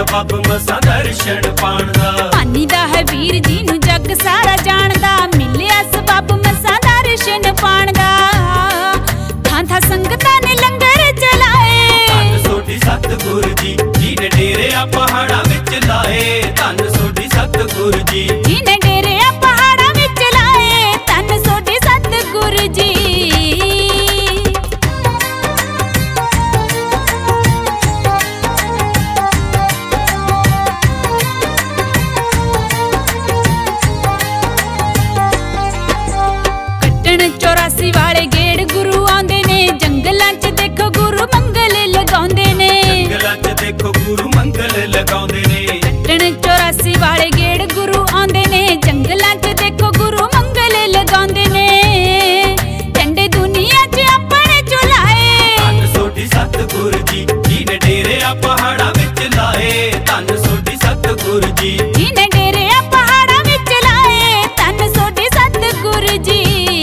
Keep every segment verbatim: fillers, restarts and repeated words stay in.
ਸਬਬ ਮਸਾਂ ਦਰਸ਼ਨ ਪਾਣ ਦਾ। ਮਾਨੀ ਦਾ ਹੈ ਵੀਰ ਜੀ ਨੂੰ ਜੱਗ ਸਾਰਾ ਜਾਣਦਾ, ਮਿਲਿਆ ਸਬਬ ਮਸਾਂ ਦਰਸ਼ਨ ਪਾਣ ਦਾ। ਥਾਂ ਥਾਂ ਸੰਗਤਾਂ ਨੇ ਲੰਗਰ ਚਲਾਏ, ਧੰਨ ਸੋਢੀ ਸਤਿਗੁਰ ਜੀ ਜਿਹਨੇ ਡੇਰਿਆਂ ਪਹਾੜਾਂ ਵਿੱਚ ਲਾਏ। ਧੰਨ ਸੋਢੀ ਸਤਿਗੁਰ ਜੀ ਜਿਹਨੇ ਡੇਰਿਆਂ ਪਹਾੜਾਂ ਵਿੱਚ ਲਾਏ। ਧੰਨ ਸੋਢੀ ਸਤਿਗੁਰ ਜੀ। ਚੌਰਾਸੀ ਵਾਲੇ ਗੇੜ ਗੁਰੂ ਆਉਂਦੇ ਨੇ, ਜੰਗਲਾਂ 'ਚ ਦੇਖੋ ਗੁਰੂ ਮੰਗਲ ਲਗਾਉਂਦੇ ਨੇ। ਜੰਗਲਾਂ 'ਚ ਦੇਖੋ ਗੁਰੂ ਮੰਗਲ ਲਗਾਉਂਦੇ ਨੇ। ਕੱਟਣ ਚੌਰਾਸੀ ਵਾਲੇ ਗੇੜ ਗੁਰੂ ਆਉਂਦੇ ਨੇ, ਜੰਗਲਾਂ 'ਚ ਦੇਖੋ ਗੁਰੂ ਮੰਗਲ ਲਗਾਉਂਦੇ ਨੇ। ਝੰਡੇ ਦੁਨੀਆ 'ਚ ਆਪਣੇ ਝੁਲਾਏ। ਧੰਨ ਸੋਢੀ ਸਤਿਗੁਰ ਜੀ ਜਿਹਨੇ ਡੇਰਿਆਂ ਪਹਾੜਾਂ ਵਿੱਚ ਲਾਏ। ਧੰਨ ਸੋਢੀ ਸਤਿਗੁਰ ਜੀ ਜਿਹਨੇ ਡੇਰਿਆਂ ਪਹਾੜਾਂ ਵਿੱਚ ਲਾਏ। ਧੰਨ ਸੋਢੀ ਸਤਿਗੁਰ ਜੀ।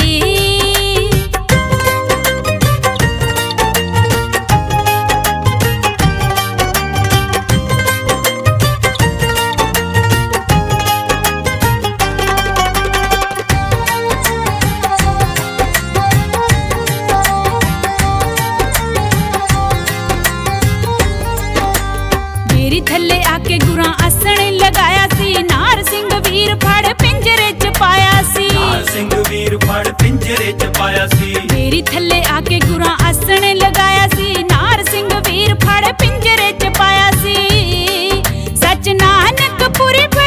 ਮੇਰੀ ਥੱਲੇ ਆ ਕੇ ਗੁਰਾਂ ਆਸਣ ਲਗਾਇਆ ਸੀ, ਨਾਰ ਸਿੰਘ ਵੀਰ ਫੜ ਪਿੰਜਰੇ 'ਚ ਪਾਇਆ ਸੀ। ਨਾਰ ਸਿੰਘ ਵੀਰ ਫੜ ਪਿੰਜਰੇ 'ਚ ਪਾਇਆ ਸੀ। ਮੇਰੀ ਥੱਲੇ ਆ ਕੇ ਗੁਰਾਂ ਆਸਣ ਲਗਾਇਆ ਸੀ, ਨਾਰ ਸਿੰਘ ਵੀਰ ਫੜ ਪਿੰਜਰੇ 'ਚ ਪਾਇਆ ਸੀ। ਸੱਚ ਨਾਨਕ ਪੁਰੀ